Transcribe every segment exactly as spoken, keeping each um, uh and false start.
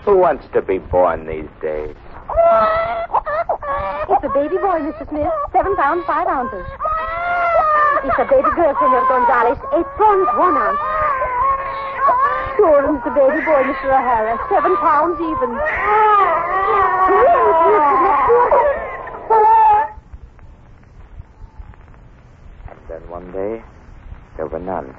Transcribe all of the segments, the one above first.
Who wants to be born these days? It's a baby boy, Mister Smith. Seven pounds, five ounces. It's a baby girl, Senor Gonzalez. Eight pounds, one ounce. Sure, it's a baby boy, Mister O'Hara. Seven pounds even. And then one day, there were none.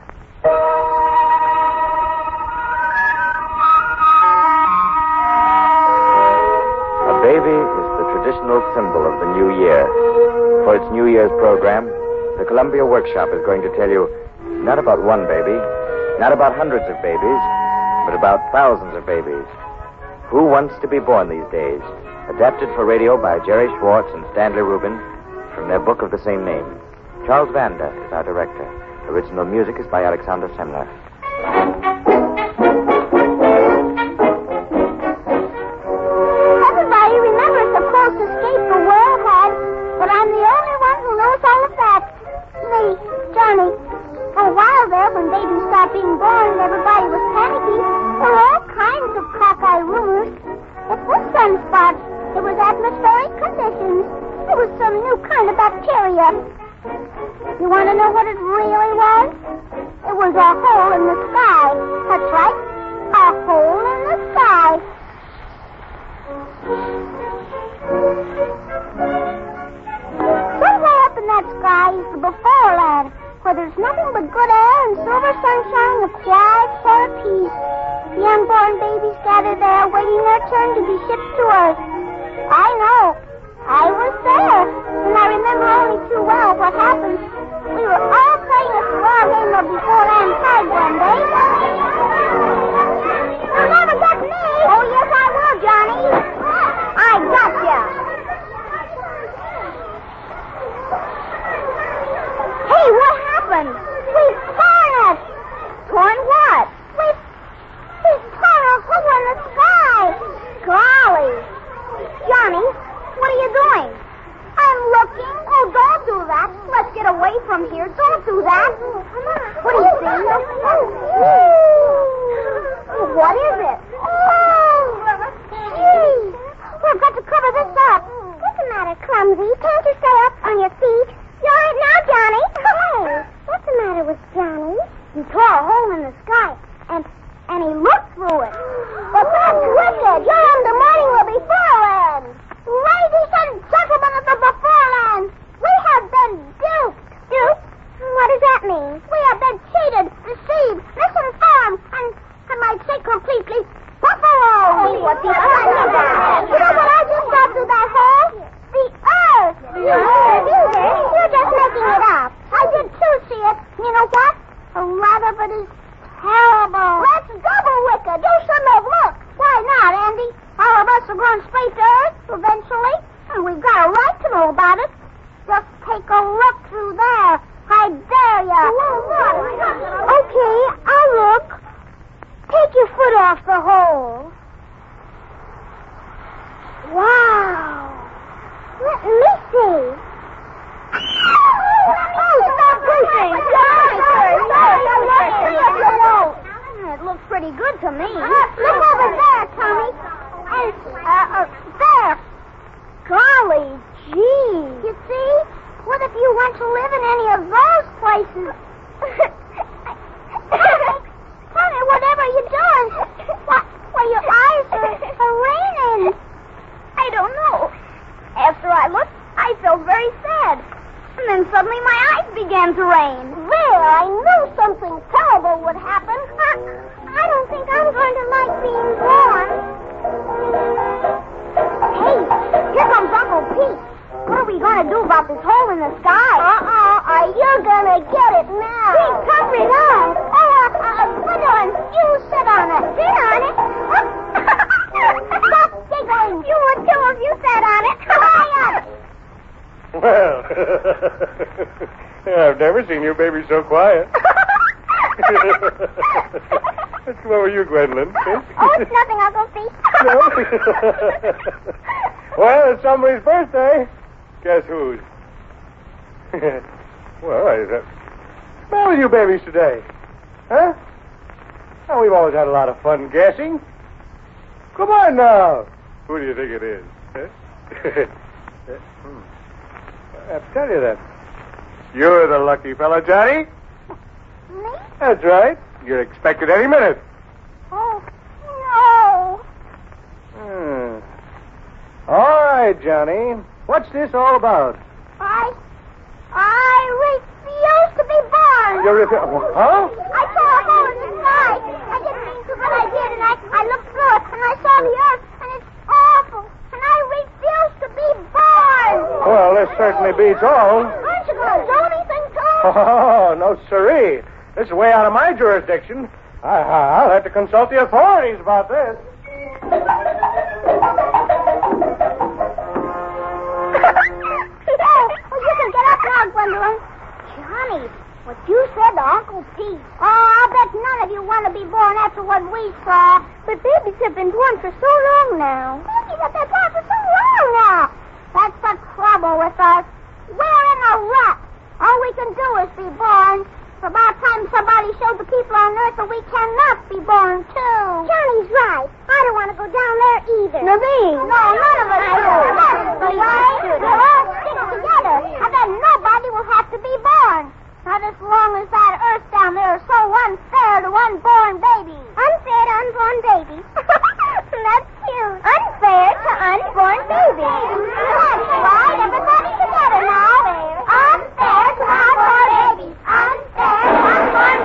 A baby is the traditional symbol of the new year. For its New Year's program, the Columbia Workshop is going to tell you not about one baby, not about hundreds of babies, but about thousands of babies. Who Wants to Be Born These Days? Adapted for radio by Jerry Schwartz and Stanley Rubin from their book of the same name. Charles Vanda is our director. Original music is by Alexander Semler. Everybody, remember, supposed to escape the world had, but I'm the only one who knows all of that. Me, Johnny. For a while there, when babies stopped being born and everybody was panicky, there were all kinds of cockeye rumors. It was sunspots. It was atmospheric conditions. It was some new kind of bacteria. You want to know what it really was? It was a hole in the sky. That's right, a hole in the sky. Somewhere up in that sky is the before land, where there's nothing but good air and silver sunshine and quiet sort of peace. The unborn babies gather there, waiting their turn to be shipped to Earth. I know. I was there, and I remember only too well what happened. We were all playing a small game of before land tag one day. You'll never get me. Oh, yes, I will, Johnny. I got ya. Hey, what happened? We've torn it. Torn what? We've, we've torn a hole in the sky. Golly. Johnny, what are you doing? I'm looking. Oh, don't do that. Let's get away from here. Don't do that. Come on. What do you see? What is it? Oh, gee. We've got to cover this up. What's the matter, Clumsy? Can't you stay up on your feet? You're all right now, Johnny. Hey, what's the matter with Johnny? He tore a hole in the sky, and and he looked through it. But that's wicked. You're on the morning of beforeland. Ladies and gentlemen of the beforeland, we have been duped. Duped? What does that mean? We have been cheated, deceived, misinformed, and I might say completely buffalo. Oh, what the hell? You know what I just saw through that hole? The Earth. The Earth? You're just making it up. I did too see it. You know what? A lot of it is terrible. Let's double wicked. Do some of look. Why not, Andy? All of us are going straight to Earth eventually, and we've got a right to know about it. Just take a look through there. I dare ya. Okay, I'll look. Take your foot off the hole. Wow. Let me see. Oh, stop pushing. It looks pretty good to me. Look over there, Tommy. And, uh, uh, there. Golly gee. You see? What if you want to live in any of those places? Tommy, whatever you're doing. Why, why your eyes are, are raining. I don't know. After I looked, I felt very sad. And then suddenly my eyes began to rain. There, I knew something terrible would happen. I, I don't think I'm going to like being born. Hey, here comes Uncle Pete. What are we going to do about this hole in the sky? Uh-uh. Are you going to get it now? Pete, cover it up. Oh, uh, uh, Gwendolyn, you sit on it. Sit on it? Stop giggling. You would too if you sat on it. Quiet. Well, I've never seen your baby so quiet. What were you, Gwendolyn? Oh, it's nothing, Uncle Pete. No? Well, it's somebody's birthday. Guess whose? Well, I... Uh, where with you babies today? Huh? Oh, we've always had a lot of fun guessing. Come on now. Who do you think it is? Huh? hmm. I have to tell you that. You're the lucky fella, Johnny. Me? That's right. You're expected any minute. Oh, no. Hmm. All right, Johnny. What's this all about? I... I refuse to be born. You're refi- Huh? I saw a hole in the sky. I didn't mean to, but I did, and I, I looked through it, and I saw the earth, and it's awful, and I refuse to be born. Well, this certainly beats all. Aren't you going to do anything to it? Oh, no siree. This is way out of my jurisdiction. I, I'll have to consult the authorities about this. Oh, you can get up now, Gwendolyn. Johnny, what you said to Uncle Pete. Oh, I'll bet none of you want to be born after what we saw. But babies have been born for so long now. Babies have been born for so long now. That's the trouble with us. We're in a rut. All we can do is be born. It's about time somebody showed the people on Earth that we cannot be born, too. Johnny's right. I don't want to go down there either. No, me. No, none of us do. That's the way. We'll all stick together. I bet nobody will have to be born. Not as long as that Earth down there is so unfair to unborn babies. Unfair to unborn babies? That's cute. Unfair to unborn babies. That's right. Everybody together now. Unfair to unborn babies. Unfair to unborn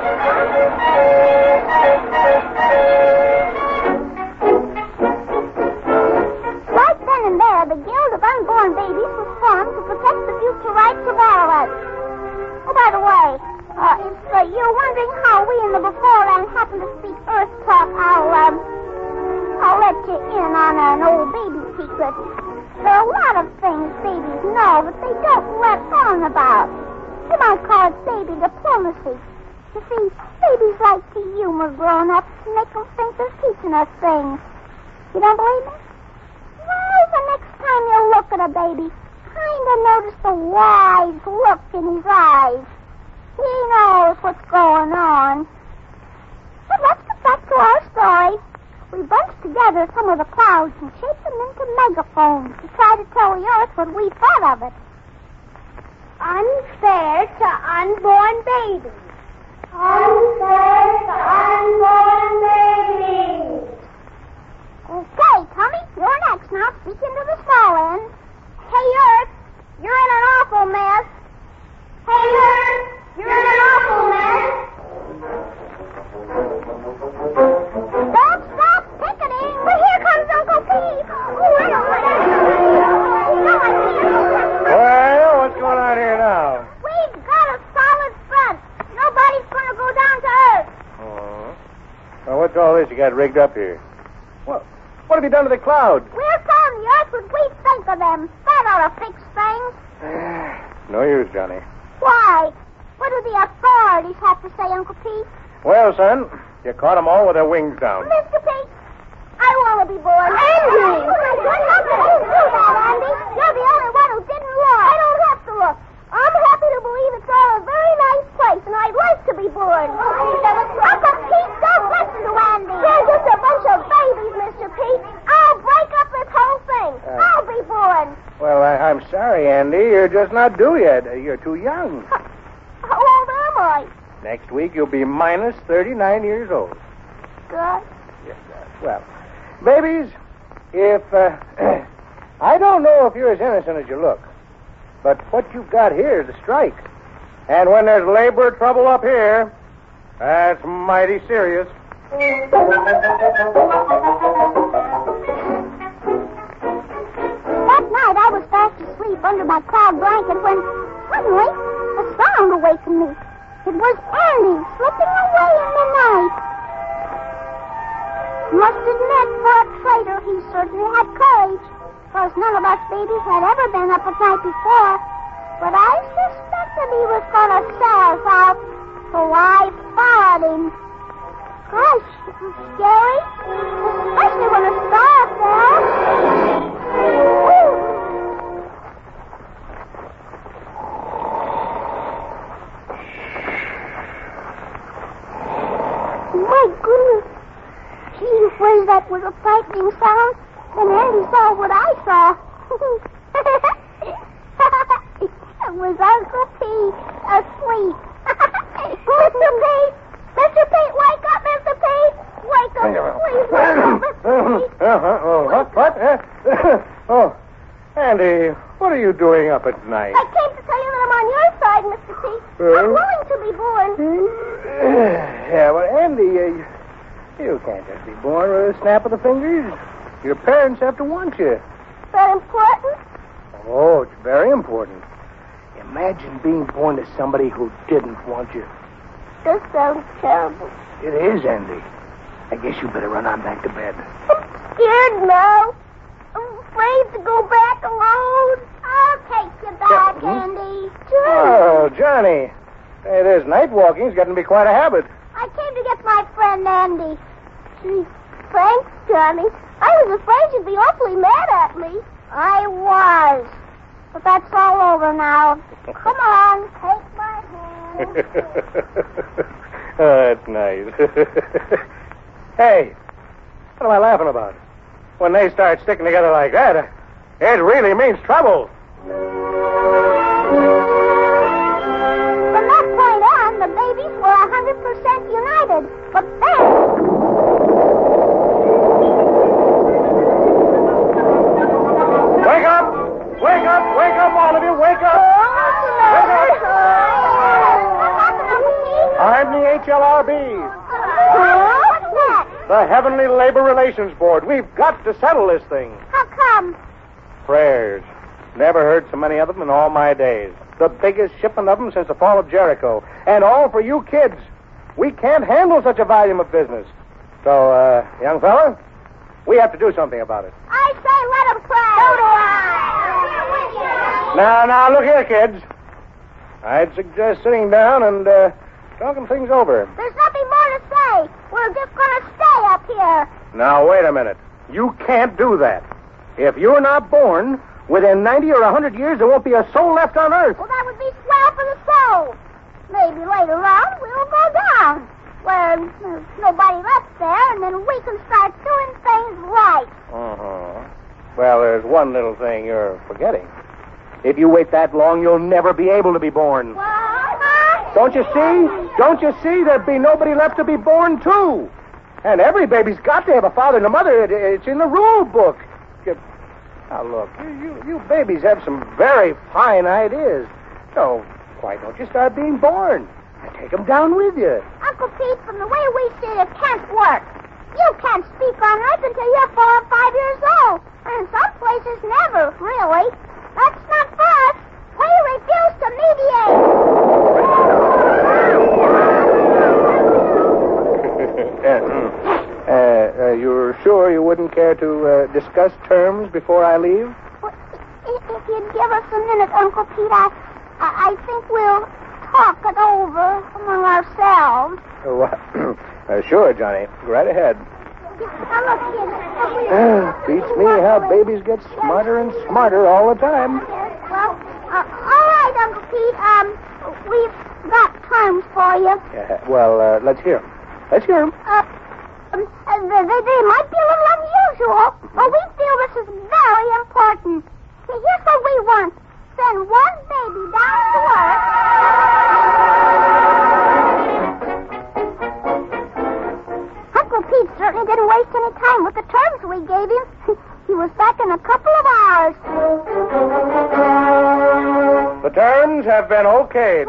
babies. Right then and there, the Guild of Unborn Babies was formed to protect the future rights of all of us. Oh, by the way, uh, if uh, you're wondering how we in the beforehand happen to speak Earth talk, I'll, um, I'll let you in on an old baby secret. There are a lot of things babies know, but they don't let on about. You might call it baby diplomacy. You see, babies like to humor grown-ups and make them think they're teaching us things. You don't believe me? Why, the next time you look at a baby, kind of notice the wise look in his eyes. He knows what's going on. But let's get back to our story. We bunched together some of the clouds and shaped them into megaphones to try to tell the Earth what we thought of it. Unfair to unborn babies. Unfair to unborn babies. Okay, Tommy, you're next now. Speak into the small end. Hey, Earth, you're in an awful mess. Hey, Earth, you're in an awful mess. Don't stop picketing. But here comes Uncle Pete. Oh, I don't want to. Well, what's going on here now? We've got a solid front. Nobody's going to go down to Earth. Oh. Well, what's all this you got rigged up here? What? What have you done to the clouds? We're telling the Earth what we think of them. That ought to fix things. No use, Johnny. Why? What do the authorities have to say, Uncle Pete? Well, son, you caught them all with their wings down. Mister Pete, I want to be born. Andy! How can you do that, Andy? You're the only one who didn't look. I don't have to look. I'm happy to believe it's all a very nice place, and I'd like to be born. Uncle Pete, don't listen to Andy. They're just a bunch of babies, Mister Pete. I'll break up this whole thing. Uh, I'll be born. Well, I, I'm sorry, Andy. You're just not due yet. You're too young. How old am I? Next week, you'll be minus thirty-nine years old. Good. Yes, sir. Well, babies, if, uh, I don't know if you're as innocent as you look, but what you've got here is a strike. And when there's labor trouble up here, that's mighty serious. That night I was fast asleep under my cloud blanket when suddenly a sound awakened me. It was Andy slipping away in the night. Must admit, for a traitor, he certainly had courage. Of course, none of us babies had ever been up at night before. But I suspected he was going to sell us out, so I followed him. Gosh, it was scary, especially when a star fell. Ooh. My goodness. Gee whiz, that was a fright clicking sound, and Andy saw what I saw. It was Uncle Pete asleep. Mister Pete! Mister Pete, wake up, Mister Pete! Wake up, please, wake up, Mister Pete! Uh-huh. Oh, what? What? Uh, oh, Andy, what are you doing up at night? I came to tell you that I'm on your side, Mister Pete. Uh? I'm willing to be born. Yeah, well, Andy, uh, you can't just be born with a snap of the fingers. Your parents have to want you. That important? Oh, it's very important. Imagine being born to somebody who didn't want you. This sounds terrible. It is, Andy. I guess you better run on back to bed. I'm scared now. I'm afraid to go back alone. I'll take you back, Hmm? Andy. Oh, Johnny. Hey, this night walking's getting to be quite a habit. I came to get my friend Andy. Gee, thanks, Johnny. I was afraid you'd be awfully mad at me. I was. But that's all over now. Come on, take my hand. Oh, that's nice. Hey, what am I laughing about? When they start sticking together like that, it really means trouble. From that point on, the babies were one hundred percent united. But then... Wake up! Wake up! Wake up, all of you! Wake up! Wake up! I'm the H L R B, What's that? the Heavenly Labor Relations Board. We've got to settle this thing. How come? Prayers. Never heard so many of them in all my days. The biggest shipment of them since the fall of Jericho. And all for you kids. We can't handle such a volume of business. So, uh, young fella, we have to do something about it. I say let them pray. So do I. Now, now, look here, kids. I'd suggest sitting down and, uh, talking things over. There's nothing more to say. We're just going to stay up here. Now, wait a minute. You can't do that. If you're not born, within ninety or one hundred years, there won't be a soul left on Earth. Well, that would be swell for the soul. Maybe later on we'll go down where there's nobody left there, and then we can start doing things right. Uh-huh. Well, there's one little thing you're forgetting. If you wait that long, you'll never be able to be born. What? Don't you see? Don't you see? There'd be nobody left to be born, too. And every baby's got to have a father and a mother. It, it's in the rule book. You, now, look, you, you, you babies have some very fine ideas. So why don't you start being born? And take them down with you. Uncle Pete, from the way we see it, it can't work. You can't speak on Earth until you're four or five years old. And in some places, never, really. That's not for us. We refuse to mediate. uh, uh, uh, you're sure you wouldn't care to uh, discuss terms before I leave? Well, if, if you'd give us a minute, Uncle Pete, I, I, I think we'll talk it over among ourselves. Uh, uh, sure, Johnny. Go right ahead. Now, look, kid. Uh, beats me how babies get smarter and smarter all the time. Well, uh, all right, Uncle Pete. Um, we've got terms for you. Uh, well, uh, let's hear 'em. Let's hear 'em. Uh, um, uh, they, they might be a little unusual, but we feel this is very important. See, here's what we want. Send one baby down to Earth. Uncle Pete certainly didn't waste any time with the terms we gave him. He was back in a couple of hours. The terms have been okayed.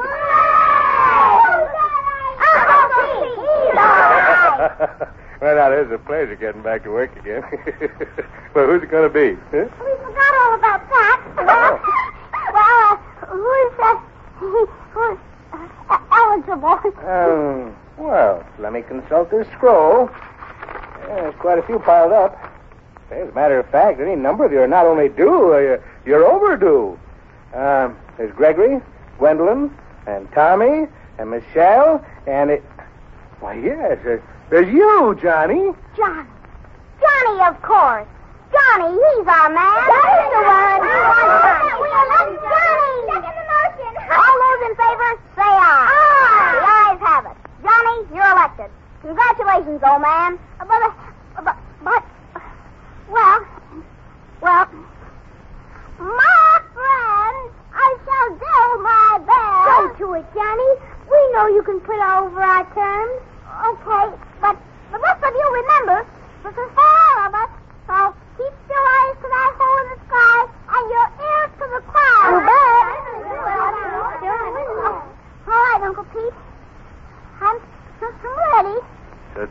Well, now, there's a pleasure getting back to work again. Well, who's it going to be? Huh? We forgot all about that. Well, well uh, who's, uh, who's uh, eligible? Um, well, let me consult this scroll. Yeah, there's quite a few piled up. As a matter of fact, any number of you are not only due, uh, you're, you're overdue. Um, there's Gregory, Gwendolyn, and Tommy, and Michelle, and it... Why, yes, there's, there's you, Johnny. Johnny. Johnny, of course. Johnny, he's our man. Johnny's the one. We elect Johnny. Second the motion. All those in favor, say aye. Aye. The ayes have it. Johnny, you're elected. Congratulations, old man. But, uh, but, but,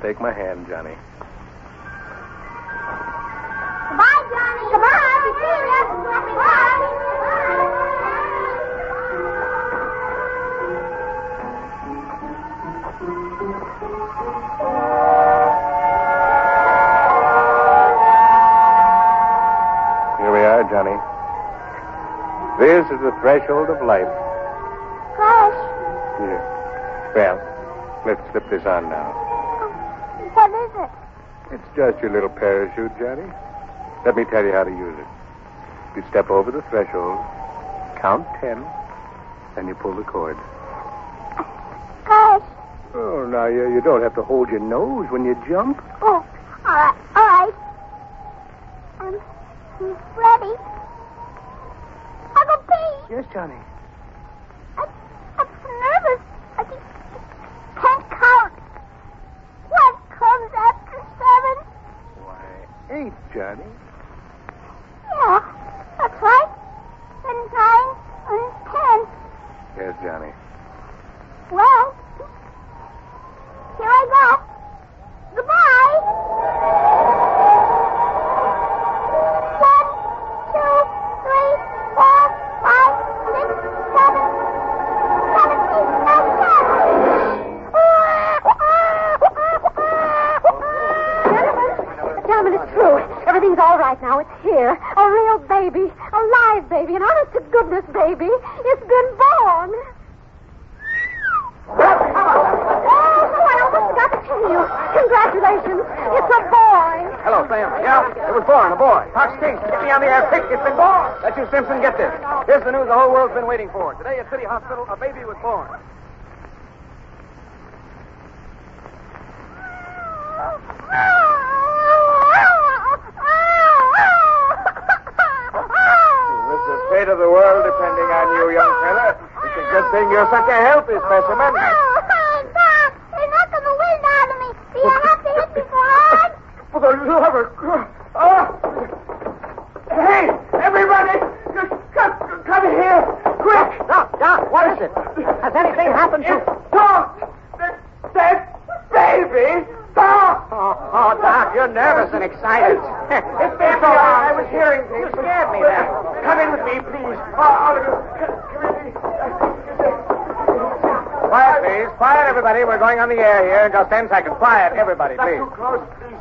Take my hand, Johnny. Goodbye, Johnny. Goodbye. Be seeing you. Goodbye. Here we are, Johnny. This is the threshold of life. Gosh. Here. Well, let's slip this on now. What is it? It's just your little parachute, Johnny. Let me tell you how to use it. You step over the threshold, count ten, and you pull the cord. Gosh. Oh, now, you, you don't have to hold your nose when you jump. Oh, all right. All right. I'm, I'm ready. I'll go pee. Yes, Johnny. I, I'm so nervous. I just can't count. What comes after seven? Why, eight, Johnny. Yeah, that's right. Then nine and ten. Yes, Johnny. Well, here I go. Goodbye. One, two, three, four, five, six, seven, seven, eight, nine, ten. Gentlemen, it's true. Everything's all right now. It's here. A real baby. A live baby. An honest-to-goodness baby. It's been born. Oh, I almost forgot to tell you. Congratulations. It's a boy. Hello, Sam. Yeah, it was born, a boy. Fox King, get me on the air quick. It's been born. Let you, Simpson, get this. Here's the news the whole world's been waiting for. Today at City Hospital, a baby was born. With the fate of the world depending on you, young fella, it's a good thing you're such a healthy specimen. Doc, they're knocking the wind out of me. Do you have to hit me so hard? For the love of God. Oh! Hey, everybody! Just come, come here! Quick! Doc, Doc, what is it? Has anything happened to... It's Doc! That, that baby! Doc! Oh, oh, Doc, you're nervous and excited. It's been so long. I was hearing things. You scared me there. Come in with me, please. Oh, all of you. Come in. Quiet, please. Quiet, everybody. We're going on the air here in just ten seconds. Quiet, everybody, please. Not too close, please.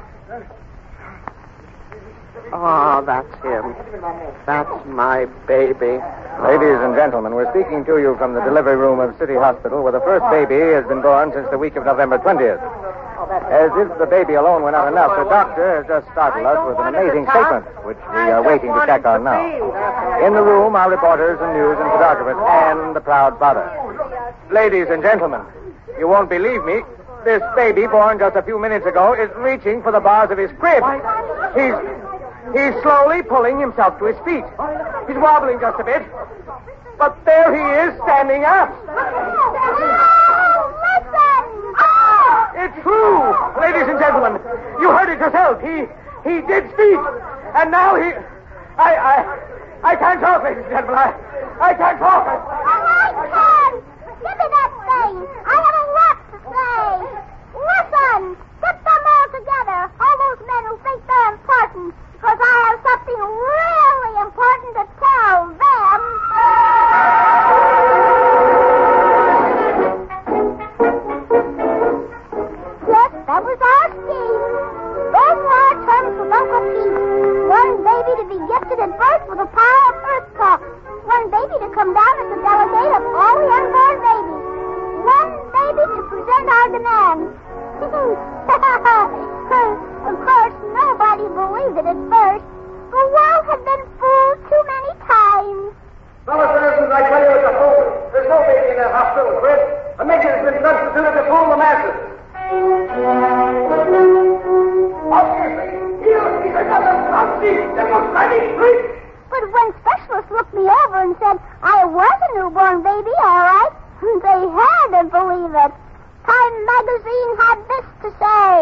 Oh, that's him. That's my baby. Ladies and gentlemen, we're speaking to you from the delivery room of City Hospital, where the first baby has been born since the week of November twentieth. As if the baby alone were not enough, the doctor has just startled us with an amazing statement, which we are waiting to check on now. In the room are reporters and news and photographers and the proud father. Ladies and gentlemen, you won't believe me. This baby, born just a few minutes ago, is reaching for the bars of his crib. He's... He's slowly pulling himself to his feet. He's wobbling just a bit. But there he is, standing up. Oh, listen! Oh! It's true, ladies and gentlemen. You heard it yourself. He he did speak. And now he... I I I can't talk, ladies and gentlemen. I, I can't talk. All right, Ken. Give me that thing. I have a lot to say. Listen. Put them all together. All those men who think they're important. Because I have something really important to tell them. Yes, that was our scheme. Those were our terms with Uncle Pete. One baby to be gifted at birth with the power of Earth Talk. One baby to come down as a delegate of all the unborn babies. One baby to present our demands. Of course, nobody believed it at first. The world had been fooled too many times. Fellow citizens, I tell you it's a fool. There's no baby in that hospital, Chris. A mission has been substituted to fool the masses. Obviously, here is another Nazi democratic street. But when specialists looked me over and said I was a newborn baby, all right, they had to believe it. Time magazine had this to say.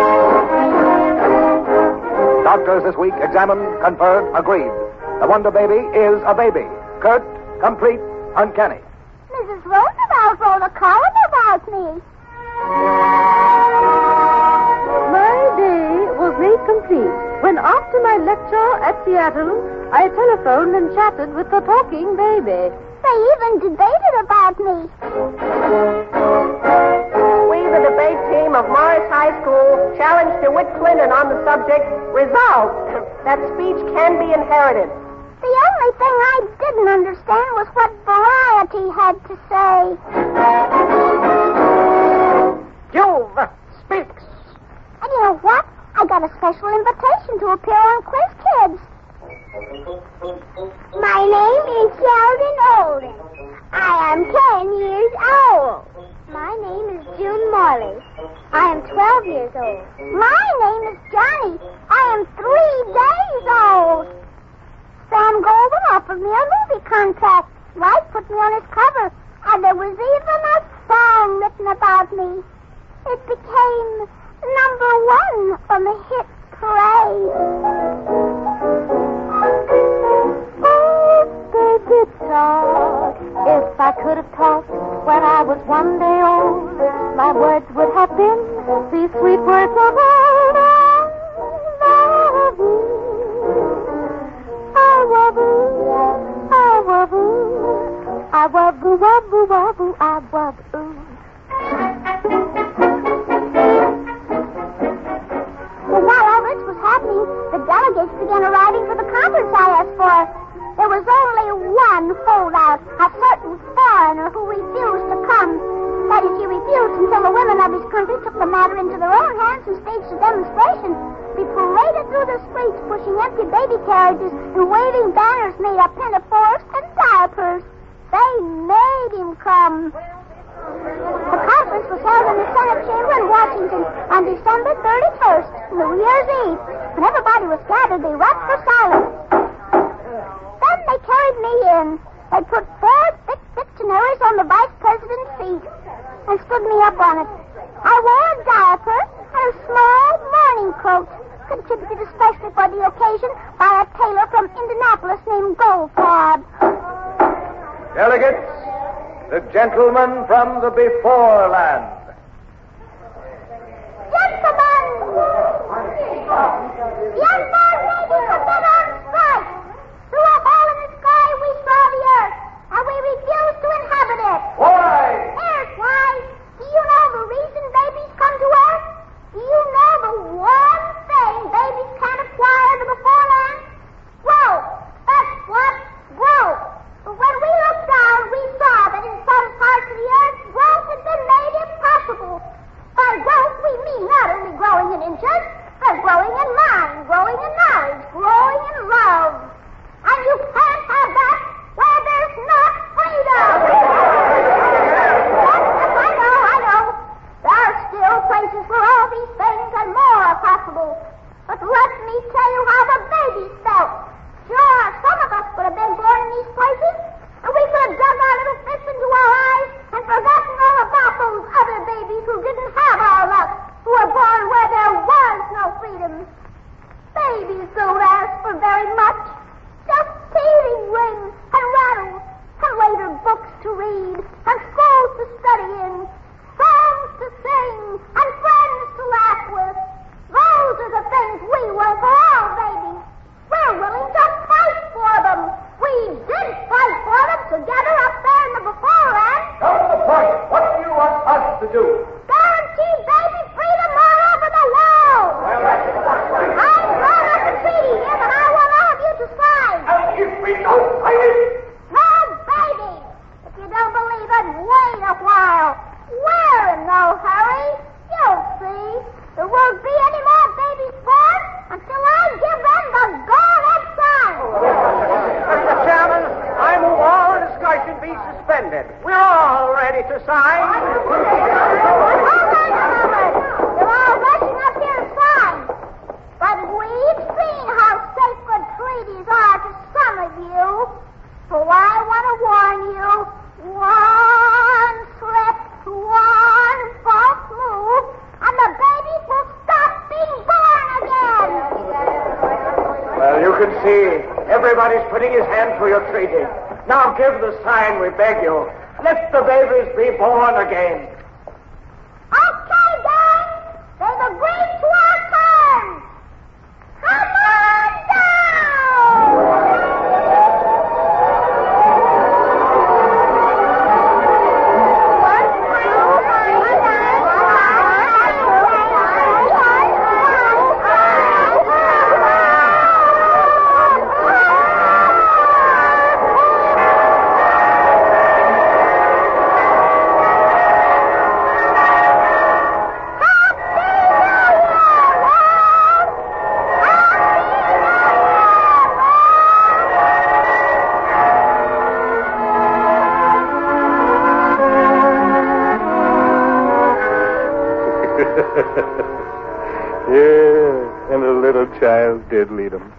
Doctors this week examined, confirmed, agreed. The Wonder Baby is a baby. Curt, complete, uncanny. Missus Roosevelt wrote a column about me. see, when after my lecture at Seattle, I telephoned and chatted with the talking baby. They even debated about me. We, the debate team of Morris High School, challenge DeWitt Clinton on the subject, resolved that speech can be inherited. The only thing I didn't understand was what Variety had to say. Juve speaks. And you know what? I got a special invitation to appear on Quiz Kids. My name is Sheldon Olden. I am ten years old. My name is June Morley. I am twelve years old. My name is Johnny. I am three days old. Sam Golden offered me a movie contract. White put me on his cover, and there was even a song written about me. It became number one on the hit parade. Oh, baby, talk. If I could have talked when I was one day old, my words would have been these sweet words of old. I love you. I love you. I love you. I love you. Waboo, waboo, I love you. Well, while all this was happening, the delegates began arriving for the conference I asked for. There was only one holdout, a certain foreigner who refused to come. That is, he refused until the women of his country took the matter into their own hands and staged a demonstration. We paraded through the streets, pushing empty baby carriages and waving banners made of pinafores and diapers. They made him come. The conference was held in the Senate chamber in Washington on December thirty-first, New Year's Eve. When everybody was gathered, they rapped for silence. Then they carried me in. They put four thick dictionaries on the vice president's seat and stood me up on it. I wore a diaper and a small morning coat, contributed especially for the occasion by a tailor from Indianapolis named Goldfarb. Delegates, the gentleman from the before land. Gentlemen! The unborn babies have been on strike. Through a hole in the sky we saw the earth, and we refuse to inhabit it. Why? Here's why. Do you know the reason babies come to earth? Do you know the one thing babies can't acquire to the foreland? Growth. That's what? Growth. But when we looked down, we saw that in some parts of the earth, growth had been made impossible. By growth, we mean not only growing in inches, but growing in mind, growing in knowledge, growing in love. And you can't have that where there's not freedom. Yes, yes, I know, I know. There are still places where all these things and more are possible. But let me tell you how the babies felt. Sure, some of us would have been born in these places, and we could have dug our little fists into our eyes and forgotten all about those other babies who didn't have our luck, who were born where there was no freedom. Babies don't ask for very much. Just teething rings and rattles, and later books to read, and schools to study in, songs to sing, and friends to laugh with. Those are the things we want for all babies. We're willing to fight for them. We did fight for them together up there in the before land. Come to the point. What do you want us to do? Guarantee baby freedom all over the world. Well, that's I've drawn up a treaty here that I want all of you to sign. And if we don't sign it, No, baby. If you don't believe it, wait a while. We're in no hurry. You'll see. There won't be any more babies born until I give them the go-ahead sign. Mister Chairman, I move all discussion be suspended. We're all ready to sign. All right, Howard. You're all rushing up here to sign. But we've seen how sacred treaties are to some of you. So I want to warn you, one slip, one false move, and the babies will stop being born again. Well, you can see everybody's putting his hand through your treaty. Now give the sign, we beg you. Let the babies be born again. Okay, gang. They've agreed to our terms. Yeah, and the little child did lead him.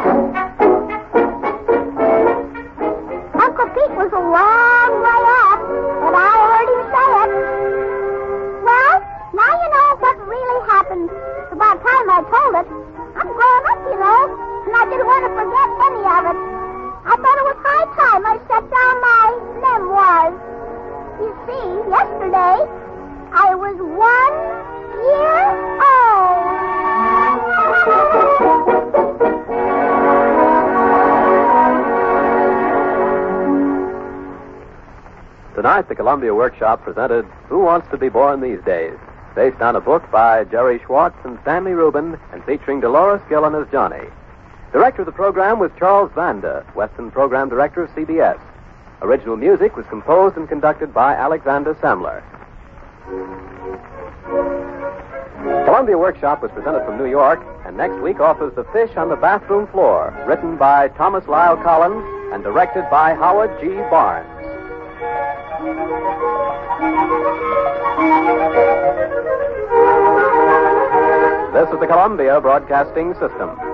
Uncle Pete was a long way off, but I heard him say it. Well, now you know what really happened. It's about time I told it. I'm grown up, you know, and I didn't want to forget any of it. I thought it was high time I set down my memoirs. You see, yesterday, I was one year old. Tonight, the Columbia Workshop presented Who Wants to Be Born These Days, based on a book by Jerry Schwartz and Stanley Rubin and featuring Dolores Gillen as Johnny. Director of the program was Charles Vanda, Western Program Director of C B S. Original music was composed and conducted by Alexander Samler. Columbia Workshop was presented from New York, and next week offers The Fish on the Bathroom Floor, written by Thomas Lyle Collins and directed by Howard G. Barnes. This is the Columbia Broadcasting System.